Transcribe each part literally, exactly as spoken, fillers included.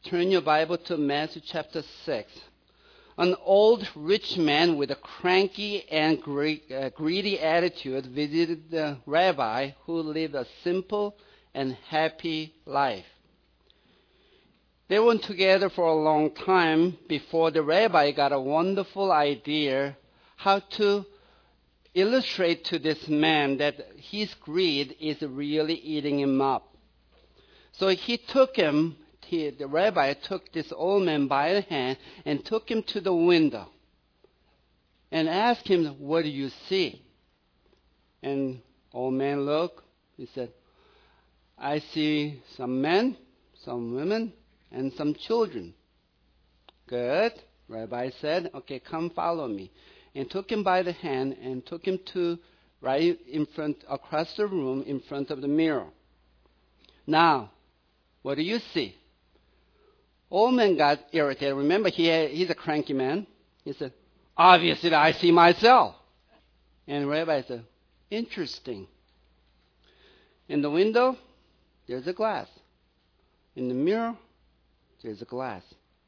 Turn your Bible to Matthew chapter six. An old rich man with a cranky and gre- uh, greedy attitude visited the rabbi who lived a simple and happy life. They were together for a long time before the rabbi got a wonderful idea how to illustrate to this man that his greed is really eating him up. So he took him, he, the rabbi took this old man by the hand and took him to the window and asked him, "What do you see?" And old man looked, he said, "I see some men, some women, and some children." "Good," Rabbi said. "Okay, come follow me." And took him by the hand and took him to right in front, across the room in front of the mirror. "Now, what do you see?" Old man got irritated. Remember, he had, he's a cranky man. He said, "Obviously, I see myself." And Rabbi said, "Interesting. In the window, there's a glass. In the mirror, there's a glass.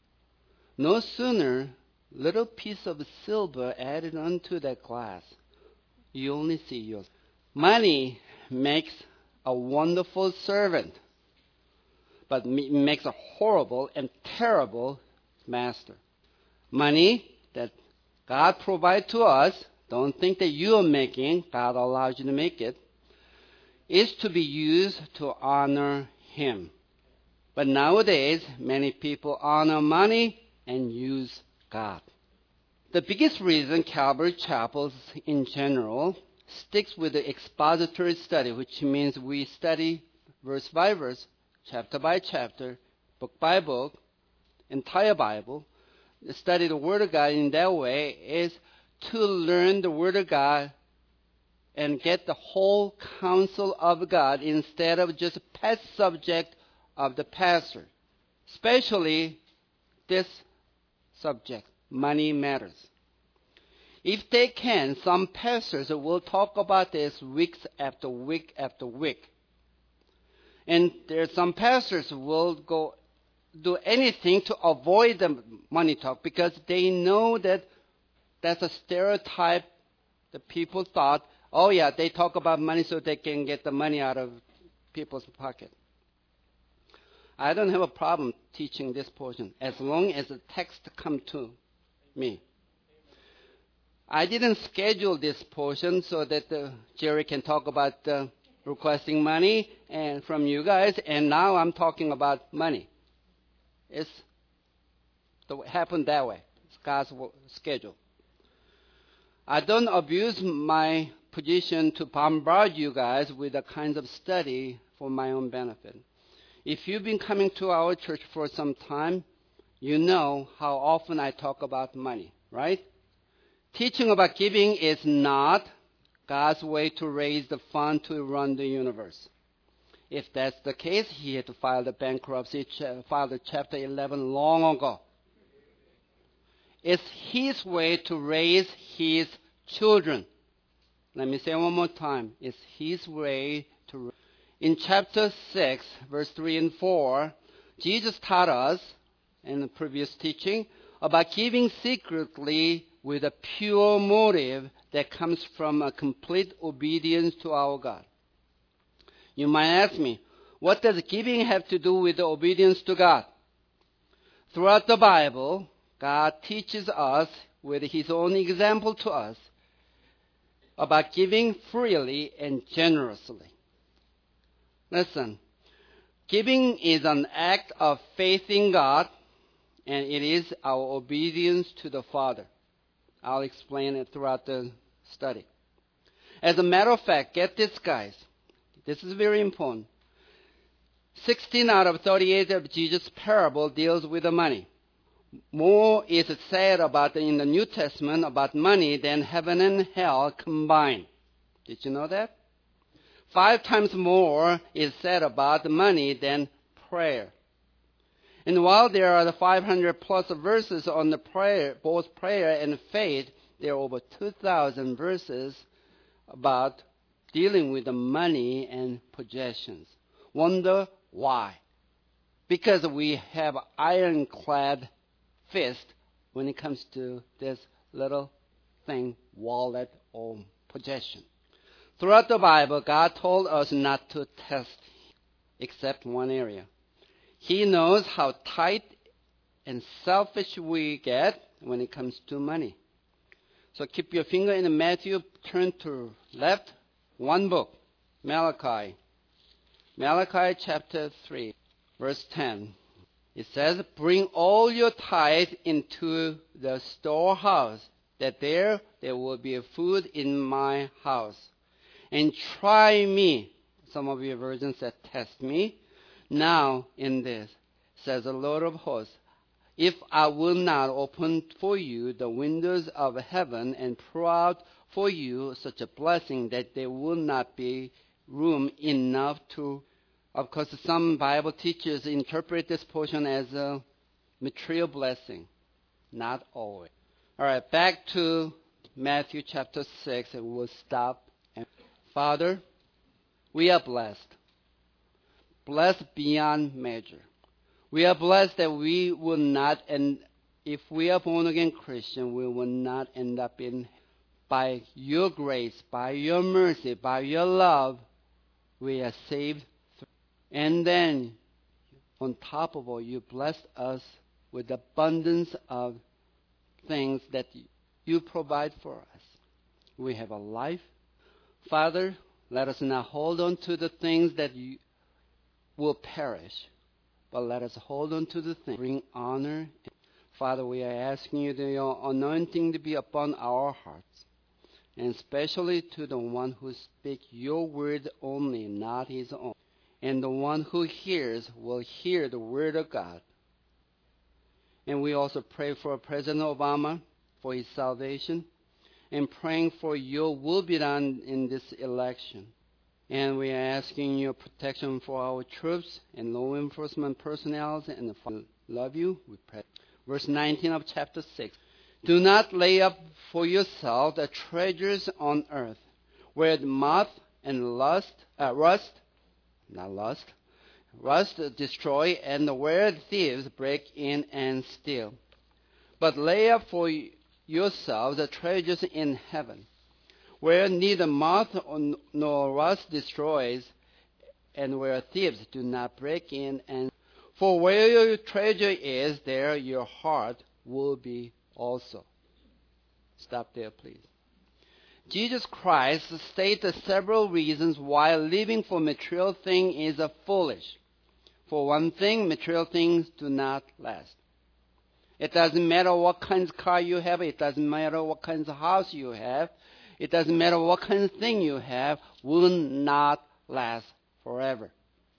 No sooner little piece of silver added onto that glass, you only see yours. Money makes a wonderful servant, but it makes a horrible and terrible master. Money that God provides to us, don't think that you are making, God allows you to make it, is to be used to honor Him. But nowadays, many people honor money and use God. The biggest reason Calvary Chapels in general sticks with the expository study, which means we study verse by verse, chapter by chapter, book by book, entire Bible, study the Word of God in that way, is to learn the Word of God and get the whole counsel of God instead of just a pet subject of the pastor. Especially this subject, money matters. If they can, some pastors will talk about this weeks after week after week. And there are some pastors who will go do anything to avoid the money talk because they know that that's a stereotype that people thought, oh yeah, they talk about money so they can get the money out of people's pocket. I don't have a problem teaching this portion as long as the text come to me. I didn't schedule this portion so that uh, Jerry can talk about uh, requesting money and from you guys, and now I'm talking about money. It's the, happened that way. It's God's schedule. I don't abuse my position to bombard you guys with the kinds of study for my own benefit. If you've been coming to our church for some time, you know how often I talk about money, right? Teaching about giving is not God's way to raise the fund to run the universe. If that's the case, He had to file the bankruptcy, file the chapter eleven long ago. It's His way to raise His children. Let me say one more time. It's His way to. In chapter six, verse three and four, Jesus taught us in the previous teaching about giving secretly with a pure motive that comes from a complete obedience to our God. You might ask me, what does giving have to do with the obedience to God? Throughout the Bible, God teaches us with His own example to us about giving freely and generously. Listen, giving is an act of faith in God, and it is our obedience to the Father. I'll explain it throughout the study. As a matter of fact, get this, guys. This is very important. sixteen out of thirty-eight of Jesus' parable deals with the money. More is said about in the New Testament about money than heaven and hell combined. Did you know that? Five times more is said about money than prayer. And while there are the five hundred plus verses on the prayer, both prayer and faith, there are over two thousand verses about dealing with the money and possessions. Wonder why? because we have ironclad fist when it comes to this little thing, wallet or possession. Throughout the Bible, God told us not to test except one area. He knows how tight and selfish we get when it comes to money. So keep your finger in Matthew, turn to left, one book, Malachi. Malachi chapter three, verse ten. It says, bring all your tithe into the storehouse, that there there will be food in my house. And try me. Some of your versions said, test me. Now in this, says the Lord of hosts, if I will not open for you the windows of heaven and pour out for you such a blessing that there will not be room enough to. Of course, some Bible teachers interpret this portion as a material blessing. Not always. All right, back to Matthew chapter six, and we'll stop. Father, we are blessed. Blessed beyond measure. We are blessed that we will not, and if we are born again Christian, we will not end up in, by your grace, by your mercy, by your love, we are saved. And then, on top of all, you blessed us with abundance of things that you provide for us. We have a life. Father, let us not hold on to the things that you will perish, but let us hold on to the things bring honor. Father, we are asking you the anointing to be upon our hearts, and especially to the one who speaks your word only, not his own. And the one who hears will hear the word of God. And we also pray for President Obama, for his salvation, and praying for your will be done in this election. And we are asking your protection for our troops and law enforcement personnel. And we love you. We pray. Verse nineteen of chapter six. Do not lay up for yourself the treasures on earth, where moth and lust, uh, rust, not lust, rust destroy, and where thieves break in and steal. But lay up for yourselves the treasures in heaven, where neither moth nor rust destroys, and where thieves do not break in. And for where your treasure is, there your heart will be also. Stop there, please. Jesus Christ stated several reasons why living for material things is a foolish. For one thing, material things do not last. It doesn't matter what kind of car you have. It doesn't matter what kind of house you have. It doesn't matter what kind of thing you have. Will not last forever.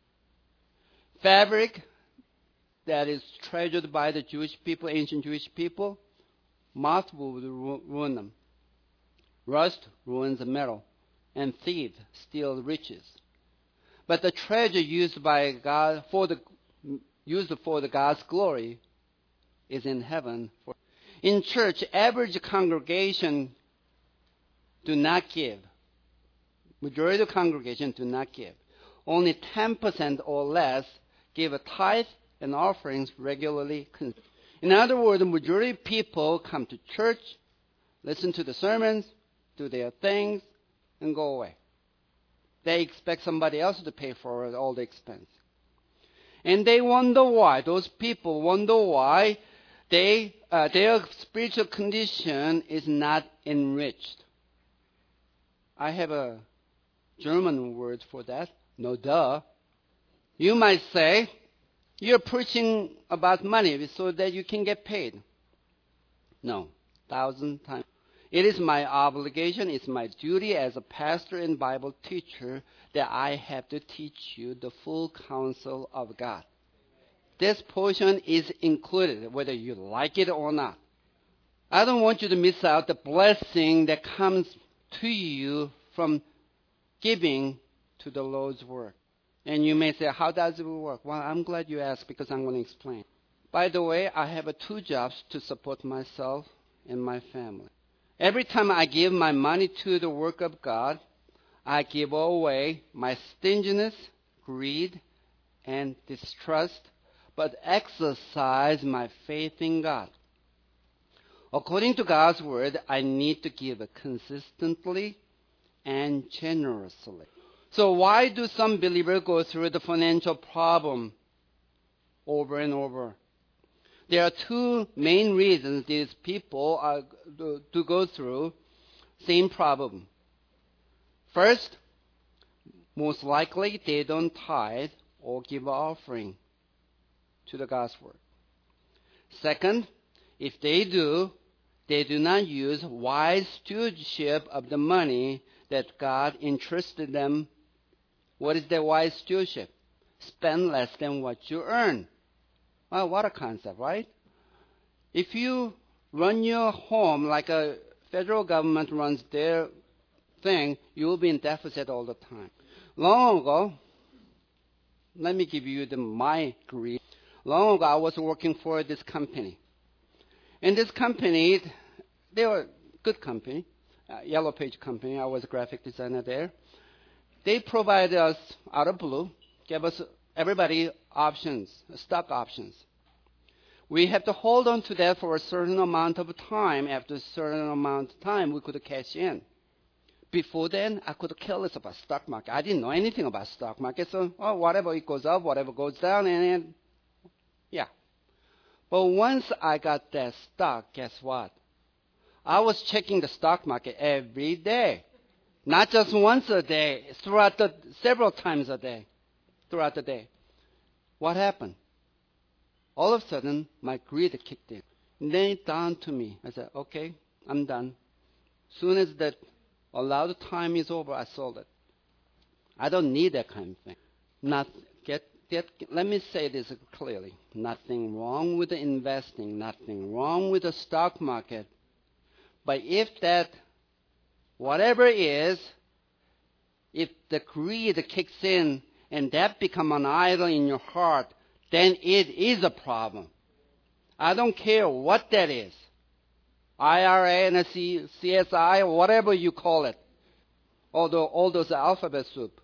Fabric that is treasured by the Jewish people, ancient Jewish people, moth will ruin them. Rust ruins the metal, and thieves steal riches. But the treasure used by God for the used for the God's glory is in heaven. In church, average congregation do not give. Majority of the congregation do not give. Only ten percent or less give a tithe and offerings regularly. In other words, the majority of people come to church, listen to the sermons, do their things, and go away. They expect somebody else to pay for all the expense. And they wonder why. Those people wonder why they, uh, their spiritual condition is not enriched. I have a German word for that. No duh. You might say, you're preaching about money so that you can get paid. No, thousand times. It is my obligation, it's my duty as a pastor and Bible teacher that I have to teach you the full counsel of God. This portion is included, whether you like it or not. I don't want you to miss out the blessing that comes to you from giving to the Lord's work. And you may say, how does it work? Well, I'm glad you asked because I'm going to explain. By the way, I have two jobs to support myself and my family. Every time I give my money to the work of God, I give away my stinginess, greed, and distrust but exercise my faith in God. According to God's word, I need to give consistently and generously. So why do some believers go through the financial problem over and over? There are two main reasons these people are to, to go through same problem. First, most likely they don't tithe or give offering to the God's word. Second, if they do, they do not use wise stewardship of the money that God entrusted them. What is that wise stewardship? Spend less than what you earn. Well, what a concept, right? If you run your home like a federal government runs their thing, you will be in deficit all the time. Long ago, let me give you the, my greed. Long ago, I was working for this company. In this company, they were a good company, uh, Yellow Page company. I was a graphic designer there. They provided us, out of blue, gave us everybody options, stock options. We have to hold on to that for a certain amount of time. After a certain amount of time, we could cash in. Before then, I could care less about stock market. I didn't know anything about stock market, so oh, whatever it goes up, whatever goes down, and, and yeah. But once I got that stock, guess what? I was checking the stock market every day. Not just once a day, throughout the, several times a day, throughout the day. What happened? All of a sudden, my greed kicked in. And then it dawned to me. I said, okay, I'm done. As soon as that allowed time is over, I sold it. I don't need that kind of thing. Not get, get, let me say this clearly. Nothing wrong with the investing, nothing wrong with the stock market. But if that, whatever it is, if the greed kicks in and that becomes an idol in your heart, then it is a problem. I don't care what that is. I R A and a C, CSI, or whatever you call it. Although all those alphabet soup.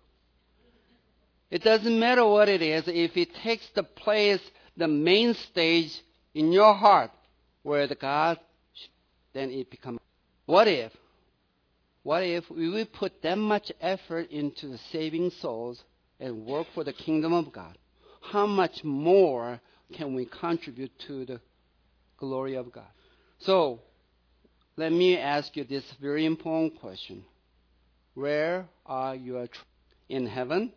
It doesn't matter what it is. If it takes the place, the main stage in your heart, where the God, then it becomes. What if? What if we will put that much effort into the saving souls and work for the kingdom of God? How much more can we contribute to the glory of God? So, let me ask you this very important question. Where are you? In heaven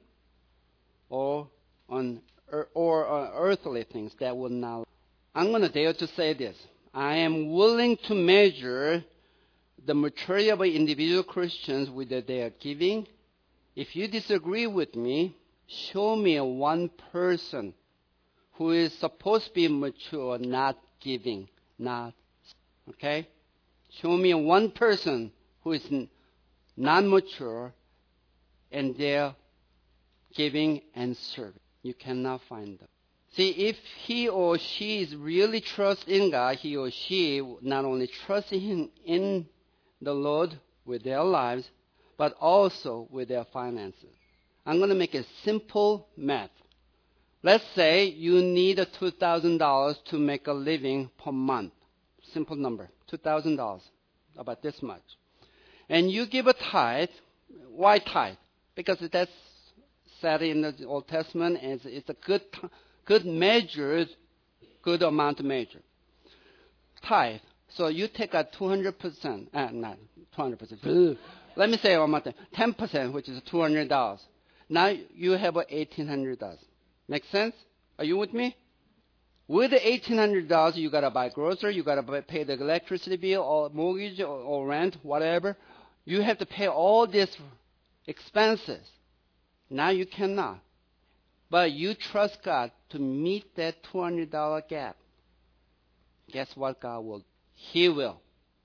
or on or on earthly things that will not? I'm going to dare to say this. I am willing to measure the maturity of individual Christians with their giving. If you disagree with me, show me one person who is supposed to be mature, not giving, not, okay? Show me one person who is non-mature and they're giving and serving. You cannot find them. See, if he or she is really trust in God, he or she not only trusts in, in the Lord with their lives, but also with their finances. I'm going to make a simple math. Let's say you need two thousand dollars to make a living per month. Simple number, two thousand dollars, about this much. And you give a tithe. Why tithe? Because that's said in the Old Testament, and it's, it's a good, good measure, good amount to measure. Tithe. So you take a two hundred percent, uh, not two hundred percent. Let me say one more thing. ten percent, which is two hundred dollars. Now you have eighteen hundred dollars. Make sense? Are you with me? With the eighteen hundred dollars, you got to buy groceries, you got to pay the electricity bill or mortgage or, or rent, whatever. You have to pay all these expenses. Now you cannot. But you trust God to meet that two hundred dollars gap. Guess what God will do? He will.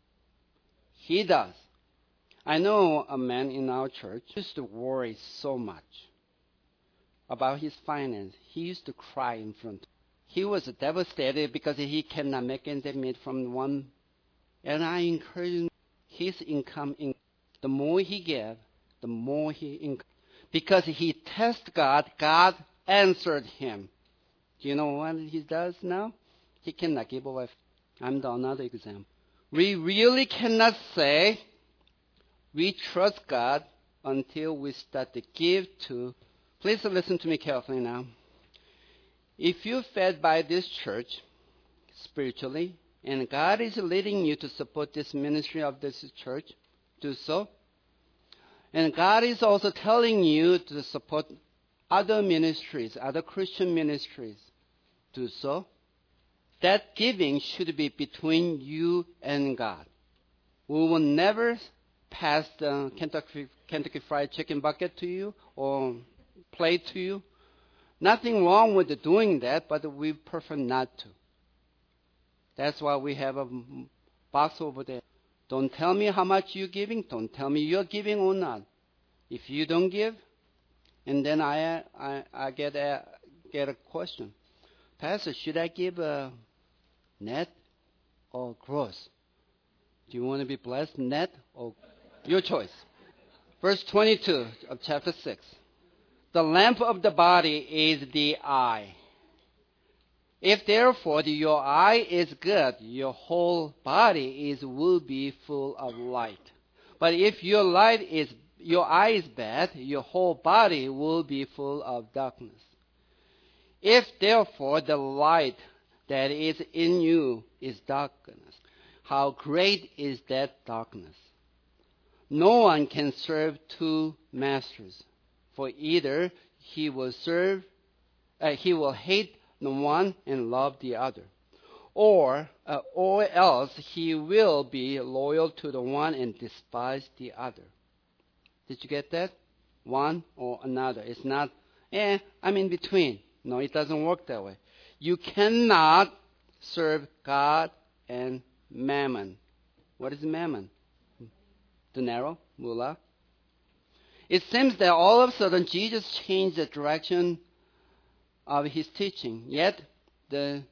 He does. I know a man in our church used to worry so much about his finance. He used to cry in front. He was devastated because he cannot make ends meet from one. And I encourage him, his income, in, the more he gave, the more he income. Because he tested God, God answered him. Do you know what he does now? He cannot give away. I'm the another example. We really cannot say we trust God until we start to give to. Please listen to me carefully now. If you're fed by this church spiritually, and God is leading you to support this ministry of this church, do so. And God is also telling you to support other ministries, other Christian ministries, do so. That giving should be between you and God. We will never pass the Kentucky, Kentucky Fried Chicken bucket to you or plate to you. Nothing wrong with doing that, but we prefer not to. That's why we have a box over there. Don't tell me how much you're giving. Don't tell me you're giving or not. If you don't give, and then I I, I get a get a question, Pastor, should I give a net or gross? Do you want to be blessed net or your choice? Verse twenty-two of chapter six. The lamp of the body is the eye. If therefore your eye is good, your whole body is will be full of light. But if your light is your eye is bad, your whole body will be full of darkness. If therefore the light that is in you is darkness, how great is that darkness? No one can serve two masters, for either he will serve, uh, he will hate the one and love the other, or uh, or else he will be loyal to the one and despise the other. Did you get that? One or another. It's not, eh, I'm in between. No, it doesn't work that way. You cannot serve God and mammon. What is mammon? Denaro, mullah. It seems that all of a sudden Jesus changed the direction of his teaching. Yet, the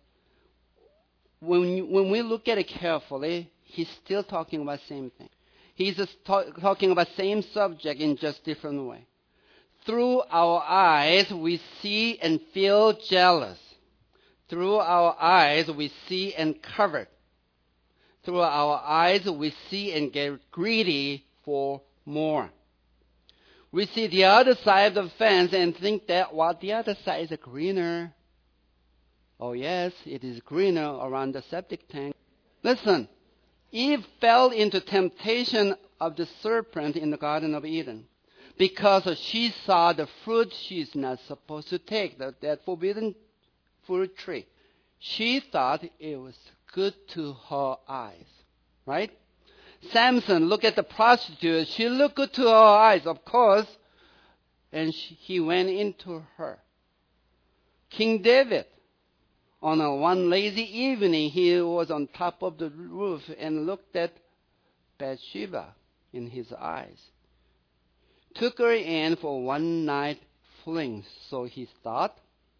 when when we look at it carefully, he's still talking about the same thing. He's just talk, talking about same subject in just different way. Through our eyes, we see and feel jealous. Through our eyes, we see and covet. Through our eyes, we see and get greedy for more. We see the other side of the fence and think that, well, the other side is greener. Oh, yes, it is greener around the septic tank. Listen, Eve fell into temptation of the serpent in the Garden of Eden because she saw the fruit she's not supposed to take, that, that forbidden fruit tree. She thought it was good to her eyes, right? Samson, look at the prostitute. She looked good to her eyes, of course, and she, he went into her. King David, on a one lazy evening, he was on top of the roof and looked at Bathsheba in his eyes. Took her in for one night fling, so he thought,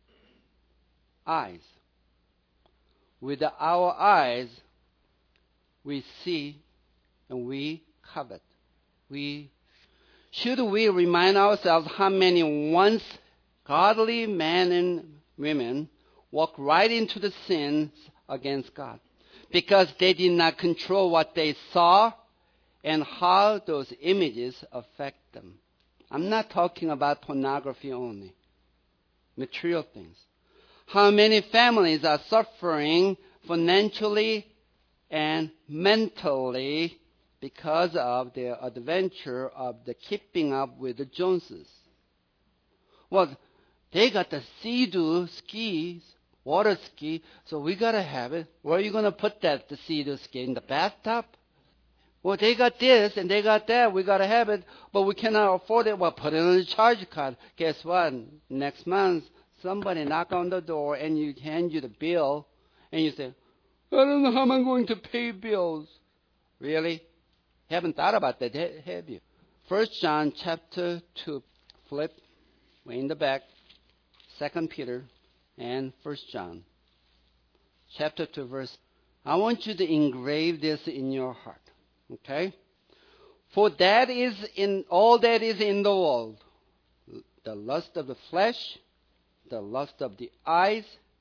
eyes. With our eyes, we see and we covet. We should we remind ourselves how many once godly men and women walk right into the sins against God because they did not control what they saw and how those images affect them. I'm not talking about pornography only, material things. How many families are suffering financially and mentally because of their adventure of the keeping up with the Joneses? Well, they got the Sea-Doo skis, water ski, so we got to have it. Where are you going to put that, the Sea-Doo ski? In the bathtub? Well, they got this and they got that. We got to have it, but we cannot afford it. Well, put it on the charge card. Guess what? Next month, somebody knock on the door and you hand you the bill and you say, I don't know how I'm going to pay bills. Really? Haven't thought about that, have you? First John chapter two. Flip. Way in the back. Second Peter and First John. Chapter two, verse. I want you to engrave this in your heart. Okay? For that is in all that is in the world. The lust of the flesh, the lust of the eyes,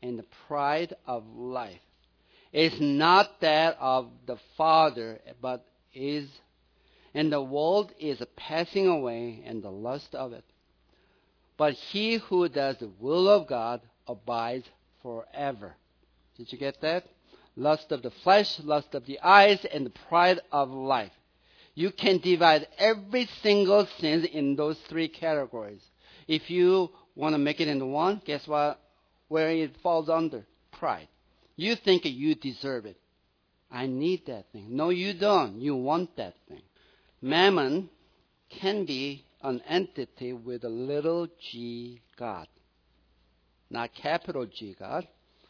and the pride of life is not that of the Father, but is, and the world is passing away and the lust of it. But he who does the will of God abides forever. Did you get that? Lust of the flesh, lust of the eyes, and the pride of life. You can divide every single sin in those three categories. If you want to make it into one, guess what? Where it falls under? Pride. You think you deserve it. I need that thing. No, you don't. You want that thing. Mammon can be an entity with a little g God, not capital G God.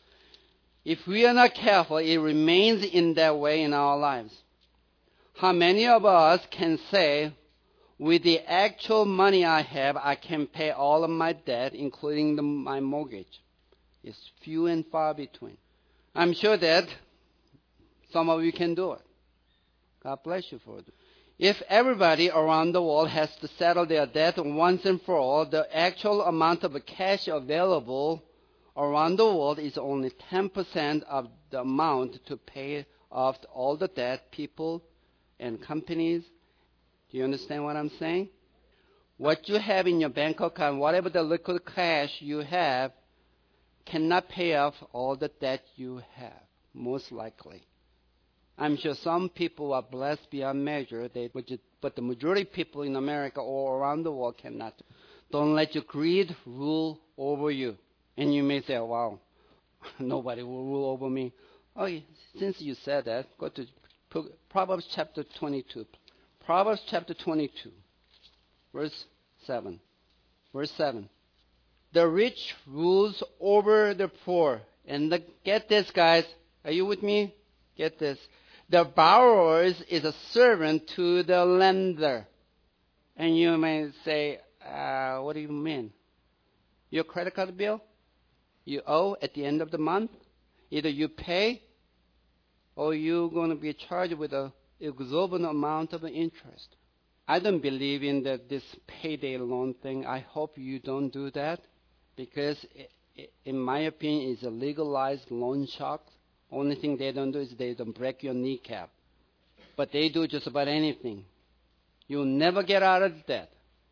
If we are not careful, it remains in that way in our lives. How many of us can say, with the actual money I have, I can pay all of my debt, including the, my mortgage? It's few and far between. I'm sure that some of you can do it. God bless you for it. If everybody around the world has to settle their debt once and for all, the actual amount of cash available around the world is only ten percent of the amount to pay off all the debt, people and companies. Do you understand what I'm saying? What you have in your bank account, whatever the liquid cash you have, cannot pay off all the debt you have, most likely. I'm sure some people are blessed beyond measure, they, but the majority of people in America or around the world cannot. Don't let your greed rule over you. And you may say, wow, nobody will rule over me. Oh, since you said that, go to Proverbs chapter twenty-two. Proverbs chapter twenty-two, verse seven. Verse seven. The rich rules over the poor. And the, get this, guys. Are you with me? Get this. The borrower is a servant to the lender. And you may say, uh, what do you mean? Your credit card bill? You owe at the end of the month? Either you pay or you're going to be charged with an exorbitant amount of interest. I don't believe in the, this payday loan thing. I hope you don't do that because, it, it, in my opinion, it's a legalized loan shark. Only thing they don't do is they don't break your kneecap. But they do just about anything. You'll never get out of debt.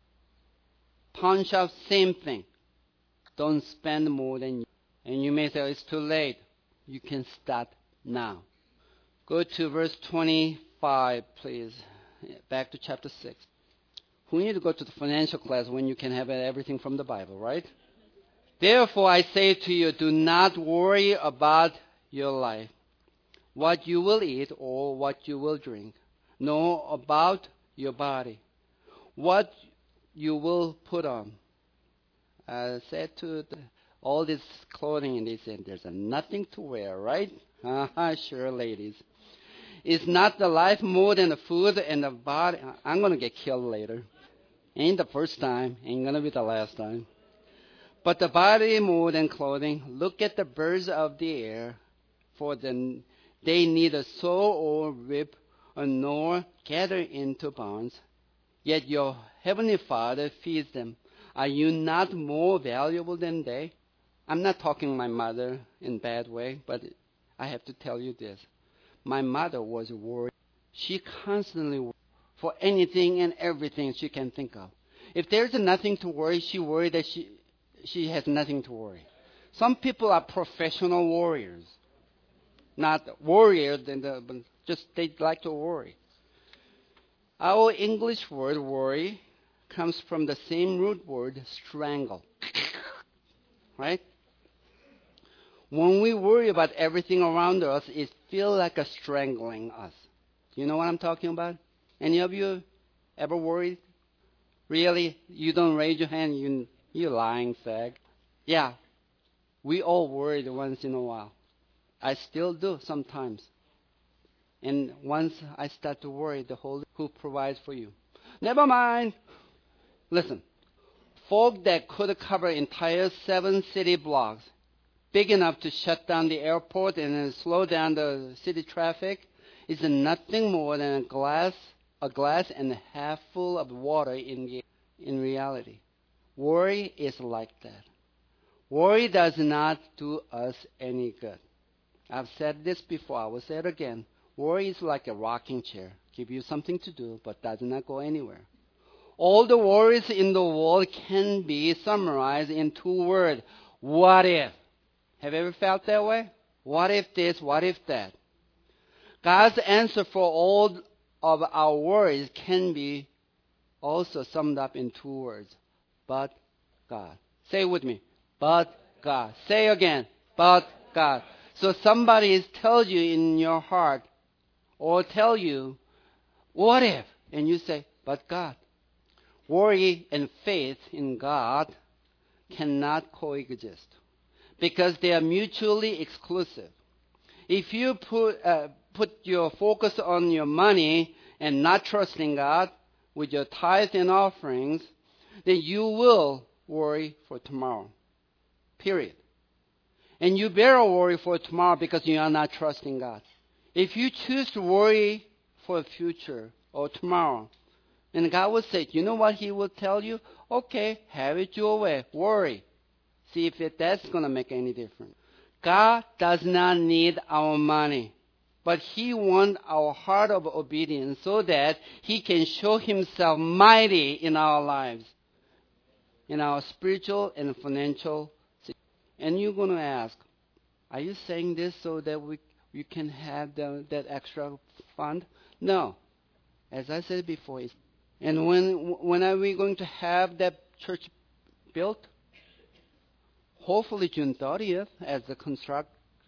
Pawn shop, same thing. Don't spend more than you. And you may say, oh, it's too late. You can start now. Go to verse twenty-five, please. Back to chapter six. Who need to go to the financial class when you can have everything from the Bible, right? Therefore, I say to you, do not worry about your life, what you will eat or what you will drink, nor about your body, what you will put on. I said to the, all this clothing, and they said, there's nothing to wear, right? Uh-huh, sure, ladies. Is not the life more than the food and the body? I'm going to get killed later. Ain't the first time. Ain't going to be the last time. But the body more than clothing. Look at the birds of the air, for the, they neither sow or reap nor gather into barns. Yet your heavenly Father feeds them. Are you not more valuable than they? I'm not talking my mother in a bad way, but I have to tell you this. My mother was worried. She constantly worried for anything and everything she can think of. If there's nothing to worry, she worried that she, she has nothing to worry. Some people are professional warriors. Not warriors, but just they like to worry. Our English word worry comes from the same root word, strangle. Right? When we worry about everything around us, it feels like a strangling us. You know what I'm talking about? Any of you ever worried? Really? You don't raise your hand, you, you lying fag. Yeah, we all worry once in a while. I still do sometimes. And once I start to worry, the Holy who provides for you. Never mind. Listen, fog that could cover entire seven city blocks, big enough to shut down the airport and slow down the city traffic, is nothing more than a glass, a glass and a half full of water in in reality. Worry is like that. Worry does not do us any good. I've said this before. I will say it again. Worry is like a rocking chair. Give you something to do, but does not go anywhere. All the worries in the world can be summarized in two words. What if? Have you ever felt that way? What if this? What if that? God's answer for all of our worries can be also summed up in two words. But God. Say it with me. But God. Say again. But God. So somebody tells you in your heart or tell you, what if? And you say, but God. Worry and faith in God cannot coexist because they are mutually exclusive. If you put uh, put your focus on your money and not trusting God with your tithes and offerings, then you will worry for tomorrow. Period. And you better worry for tomorrow because you are not trusting God. If you choose to worry for the future or tomorrow, and God will say, you know what He will tell you? Okay, have it your way. Worry. See if it, that's going to make any difference. God does not need our money, but He wants our heart of obedience so that He can show Himself mighty in our lives, in our spiritual and financial situation. And you're going to ask, are you saying this so that we you can have the, that extra fund? No. As I said before, it's And when when are we going to have that church built? Hopefully June thirtieth, as the construction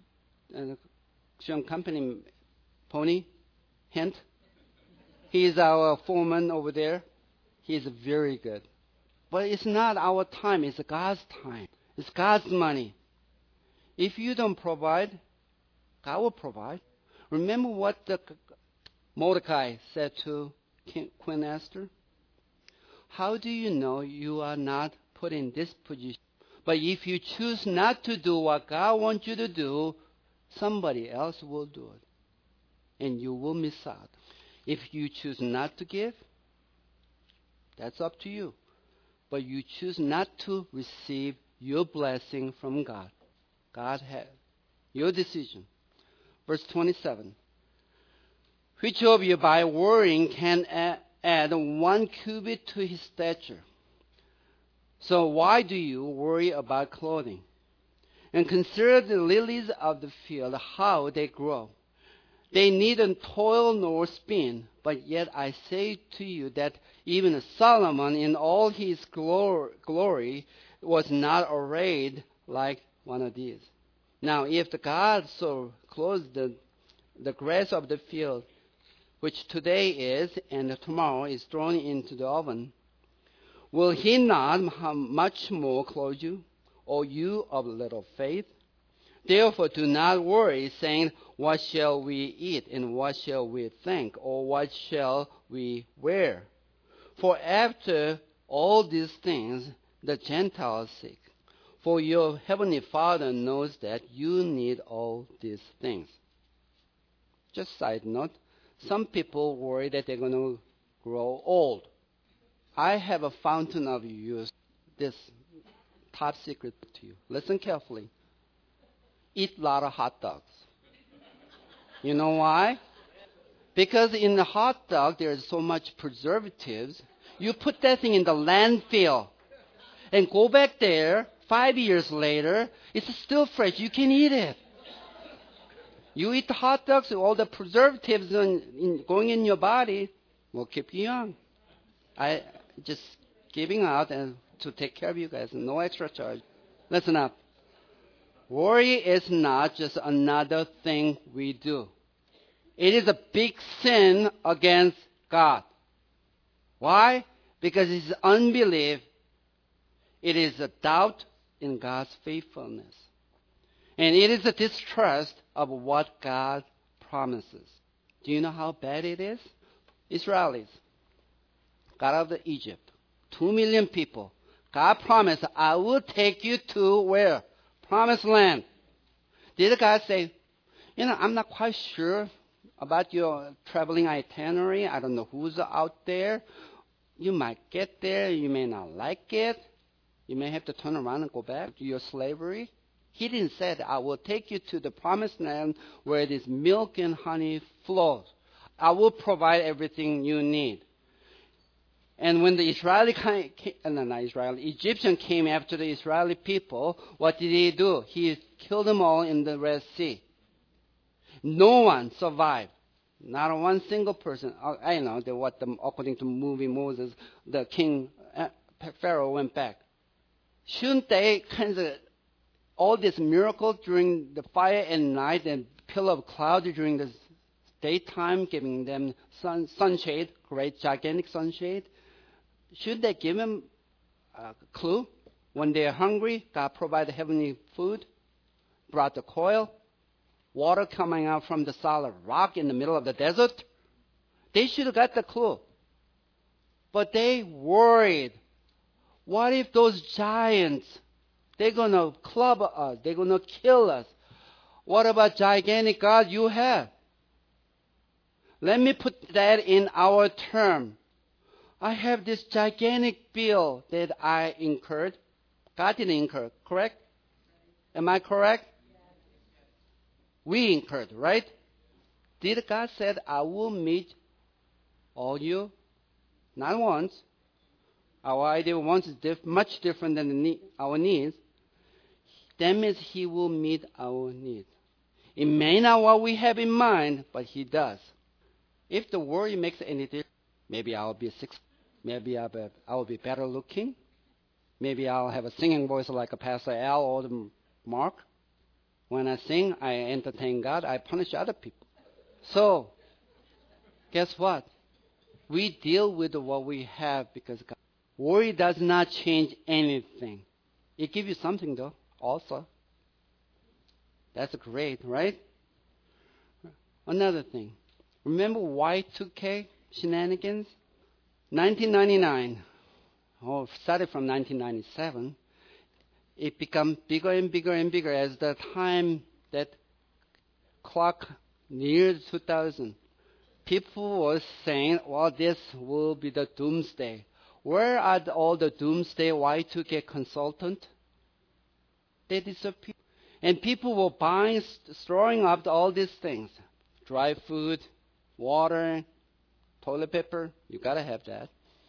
uh, company, Pony, hint. He is our foreman over there. He is very good. But it's not our time. It's God's time. It's God's money. If you don't provide, God will provide. Remember what the Mordecai said to King, Queen Esther? How do you know you are not put in this position? But if you choose not to do what God wants you to do, somebody else will do it. And you will miss out. If you choose not to give, that's up to you. But you choose not to receive your blessing from God. God has your decision. Verse twenty-seven. Which of you by worrying can add one cubit to his stature? So why do you worry about clothing? And consider the lilies of the field, how they grow. They neither toil nor spin, but yet I say to you that even Solomon in all his glory was not arrayed like one of these. Now, if the God so clothes the, the grass of the field, which today is and tomorrow is thrown into the oven, will He not much more clothe you, O you of little faith? Therefore do not worry, saying, what shall we eat, and what shall we think, or what shall we wear? For after all these things the Gentiles seek. For your heavenly Father knows that you need all these things. Just side note, some people worry that they're going to grow old. I have a fountain of youth. This top secret to you. Listen carefully. Eat a lot of hot dogs. You know why? Because in the hot dog there's so much preservatives. You put that thing in the landfill and go back there five years later, it's still fresh. You can eat it. You eat the hot dogs, all the preservatives in, in, going in your body will keep you young. I just giving out and to take care of you guys. No extra charge. Listen up. Worry is not just another thing we do. It is a big sin against God. Why? Because it's unbelief. It is a doubt in God's faithfulness. And it is a distrust of what God promises. Do you know how bad it is? Israelis got out of Egypt. Two million people. God promised, I will take you to where? Promised land. Did God say, you know, I'm not quite sure about your traveling itinerary. I don't know who's out there. You might get there. You may not like it. You may have to turn around and go back to your slavery. He didn't say that I will take you to the promised land where it is milk and honey flows. I will provide everything you need. And when the Israeli came, no, not Israeli, Egyptian came after the Israeli people, what did he do? He killed them all in the Red Sea. No one survived. Not one single person. I know that what the, according to movie Moses, the king Pharaoh went back. Shouldn't they kind of all this miracle during the fire at night and pillar of cloud during the daytime, giving them sun, sunshade, great gigantic sunshade? Should they give them a clue? When they are hungry, God provided heavenly food, brought the coil, water coming out from the solid rock in the middle of the desert. They should have got the clue. But they worried. What if those giants, they're going to club us, they're going to kill us? What about gigantic God you have? Let me put that in our term. I have this gigantic bill that I incurred. God didn't incur, correct? Am I correct? We incurred, right? Did God said, I will meet all you? Not once. Our idea once is diff- much different than the need, our needs. That means He will meet our needs. It may not what we have in mind, but He does. If the worry makes any difference, maybe I'll be six. Maybe I'll be, I'll be better looking. Maybe I'll have a singing voice like a Pastor Al or the Mark. When I sing, I entertain God. I punish other people. So, guess what? We deal with what we have because God. Worry does not change anything. It gives you something, though, also. That's great, right? Another thing. Remember Y two K shenanigans? nineteen ninety-nine, or started from nineteen ninety-seven. It became bigger and bigger and bigger as the time that clock neared two thousand. People were saying, well, this will be the doomsday. Where are the, all the doomsday Y two K consultants? They disappeared. And people were buying, storing up all these things. Dry food, water, toilet paper. You got to have that.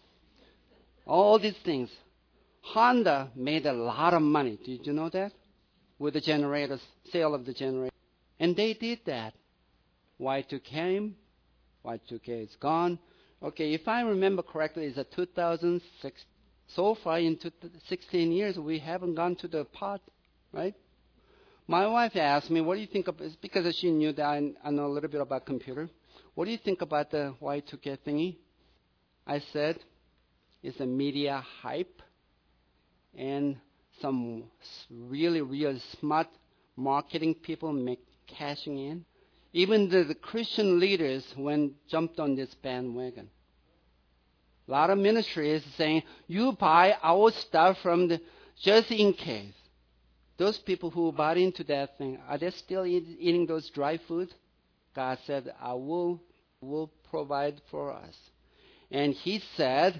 All these things. Honda made a lot of money. Did you know that? With the generators, sale of the generator. And they did that. Y two K came. Y two K is gone. Okay, if I remember correctly, it's a two thousand six. So far, in sixteen years, we haven't gone to the pot, right? My wife asked me, what do you think of this? Because she knew that I, I know a little bit about computer. What do you think about the Y two K thingy? I said, it's a media hype and some really, really smart marketing people make cashing in. Even the, the Christian leaders went jumped on this bandwagon. A lot of ministries saying, you buy our stuff from the, just in case. Those people who bought into that thing, are they still eat, eating those dry foods? God said, I will, will provide for us. And He said,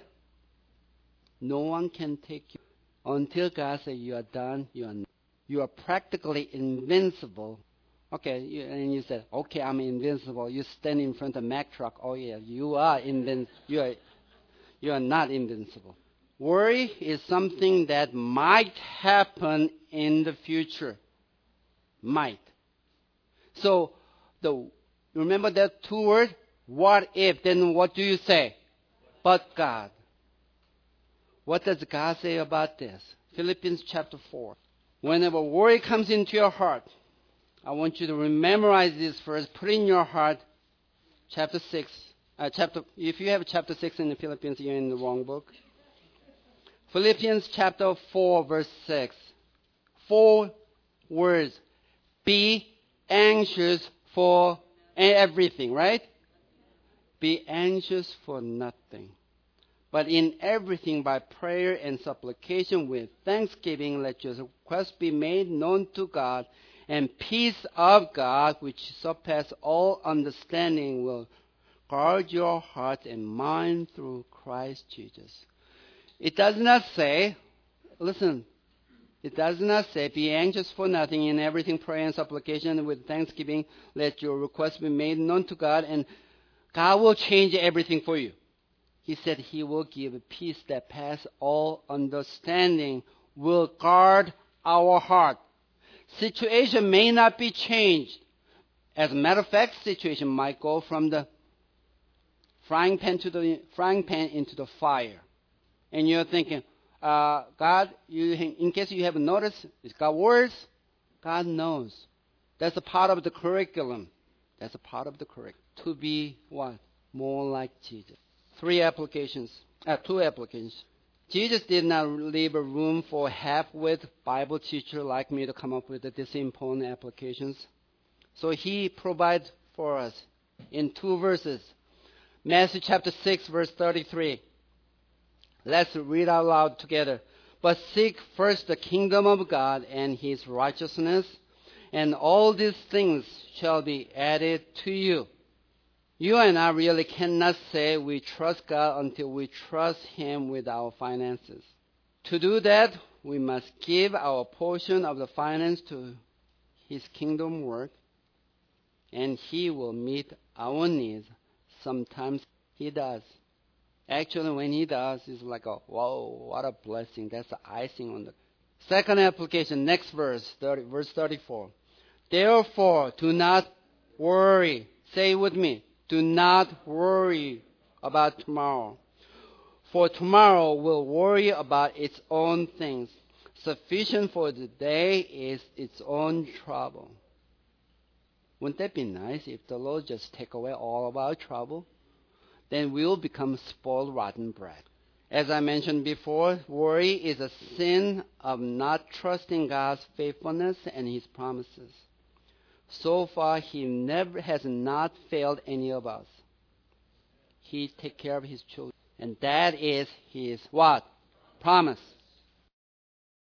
no one can take you until God said, you are done, you are not. You are practically invincible. Okay, you, and you said, okay, I'm invincible. You stand in front of a Mack truck. Oh, yeah, you are invincible. You are, you are not invincible. Worry is something that might happen in the future. Might. So, the remember that two words? What if? Then what do you say? But God. What does God say about this? Philippians chapter four. Whenever worry comes into your heart, I want you to memorize this verse. Put in your heart, chapter six. Uh, chapter. If you have chapter six in the Philippians, you're in the wrong book. Philippians chapter four, verse six. Four words. Be anxious for everything, right? Be anxious for nothing. But in everything by prayer and supplication with thanksgiving, let your requests be made known to God, and peace of God, which surpasses all understanding, will guard your heart and mind through Christ Jesus. It does not say, listen, it does not say, be anxious for nothing, in everything prayer and supplication with thanksgiving, let your requests be made known to God, and God will change everything for you. He said he will give a peace that passes all understanding, will guard our heart. Situation may not be changed. As a matter of fact, situation might go from the frying pan to the frying pan into the fire. And you're thinking, uh, God, you, in case you haven't noticed, it's got worse. God knows. That's a part of the curriculum. That's a part of the curriculum. To be what? More like Jesus. Three applications. Uh, two applications. Jesus did not leave a room for half-wit Bible teacher like me to come up with these important applications. So he provides for us in two verses. Matthew chapter six, verse thirty-three. Let's read out loud together. But seek first the kingdom of God and his righteousness, and all these things shall be added to you. You and I really cannot say we trust God until we trust him with our finances. To do that, we must give our portion of the finance to his kingdom work, and he will meet our needs. Sometimes he does. Actually, when he does, it's like, a, whoa, what a blessing. That's the icing on the... Second application, next verse, thirty, verse thirty-four. Therefore, do not worry. Say it with me. Do not worry about tomorrow. For tomorrow will worry about its own things. Sufficient for the day is its own trouble. Wouldn't that be nice if the Lord just take away all of our trouble? Then we'll become spoiled, rotten bread. As I mentioned before, worry is a sin of not trusting God's faithfulness and his promises. So far, he never has not failed any of us. He takes care of his children. And that is his what? Promise.